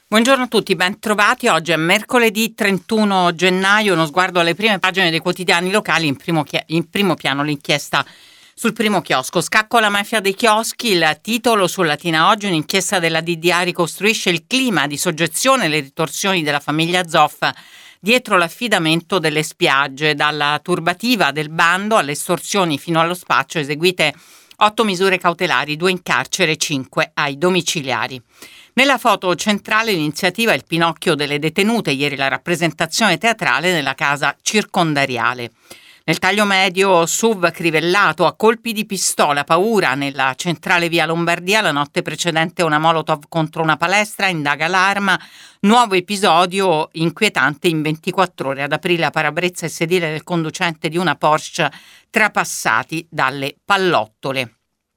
Buongiorno a tutti, ben trovati. Oggi è mercoledì 31 gennaio, uno sguardo alle prime pagine dei quotidiani locali, in primo piano l'inchiesta sul primo chiosco. Scacco alla mafia dei chioschi, il titolo su Latina Oggi, un'inchiesta della DDA ricostruisce il clima di soggezione e le ritorsioni della famiglia Zoff dietro l'affidamento delle spiagge, dalla turbativa del bando alle estorsioni fino allo spaccio, eseguite 8 misure cautelari, 2 in carcere, 5 ai domiciliari. Nella foto centrale l'iniziativa Il Pinocchio delle detenute, ieri la rappresentazione teatrale nella casa circondariale. Nel taglio medio SUV crivellato a colpi di pistola, paura nella centrale via Lombardia, la notte precedente una molotov contro una palestra, indaga l'arma, nuovo episodio inquietante in 24 ore, ad aprile a parabrezza e sedile del conducente di una Porsche trapassati dalle pallottole.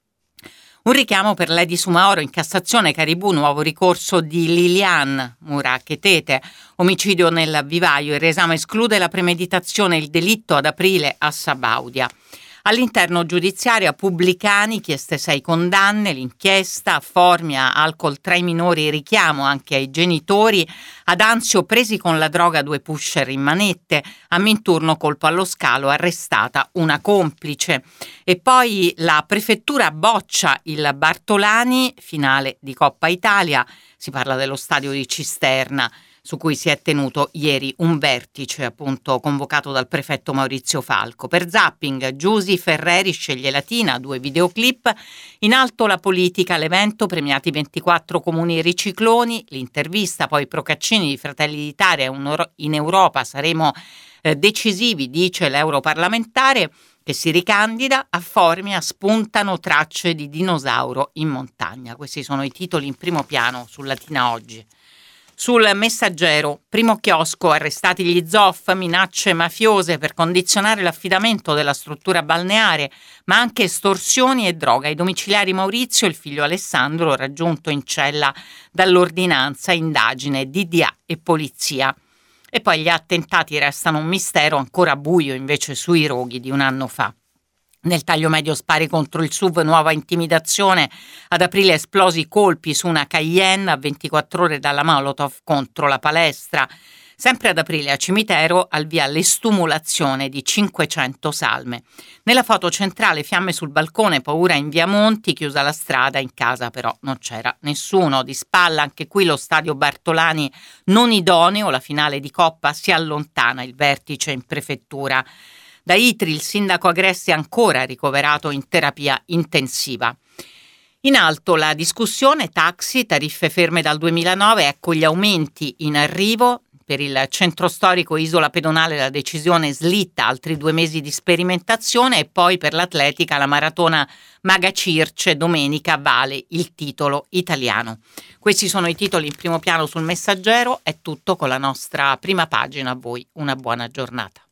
Un richiamo per Lady Sumaoro in Cassazione, Caribù, nuovo ricorso di Lilian Muraketete, omicidio nel vivaio, il riesame esclude la premeditazione, il delitto ad aprile a Sabaudia. All'interno giudiziaria Pubblicani, chieste 6 condanne, l'inchiesta, Formia, alcol tra i minori, richiamo anche ai genitori, ad Anzio presi con la droga 2 pusher in manette, a Minturno colpo allo scalo, arrestata una complice. E poi la prefettura boccia il Bartolani, finale di Coppa Italia, si parla dello stadio di Cisterna, su cui si è tenuto ieri un vertice appunto convocato dal prefetto Maurizio Falco. Per Zapping, Giusy Ferreri sceglie Latina, 2 videoclip, in alto la politica, l'evento, premiati 24 comuni ricicloni, l'intervista, poi Procaccini di Fratelli d'Italia, in Europa saremo decisivi, dice l'europarlamentare, che si ricandida, a Formia spuntano tracce di dinosauro in montagna. Questi sono i titoli in primo piano su Latina Oggi. Sul Messaggero, primo chiosco, arrestati gli Zoff, minacce mafiose per condizionare l'affidamento della struttura balneare, ma anche estorsioni e droga. I domiciliari Maurizio e il figlio Alessandro raggiunto in cella dall'ordinanza, indagine, DDA e polizia. E poi gli attentati restano un mistero, ancora buio invece sui roghi di un anno fa. Nel taglio medio spari contro il SUV, nuova intimidazione, ad aprile esplosi colpi su una Cayenne a 24 ore dalla Molotov contro la palestra. Sempre ad aprile a Cimitero al via l'estumulazione di 500 salme. Nella foto centrale fiamme sul balcone, paura in via Monti, chiusa la strada, in casa però non c'era nessuno. Di spalla anche qui lo stadio Bartolani non idoneo, la finale di Coppa si allontana, il vertice in prefettura. Da Itri il sindaco Agresti è ancora ricoverato in terapia intensiva. In alto la discussione, taxi, tariffe ferme dal 2009, ecco gli aumenti in arrivo. Per il centro storico Isola Pedonale la decisione slitta, altri 2 mesi di sperimentazione, e poi per l'atletica la maratona Maga Circe domenica vale il titolo italiano. Questi sono i titoli in primo piano sul Messaggero, è tutto con la nostra prima pagina, a voi una buona giornata.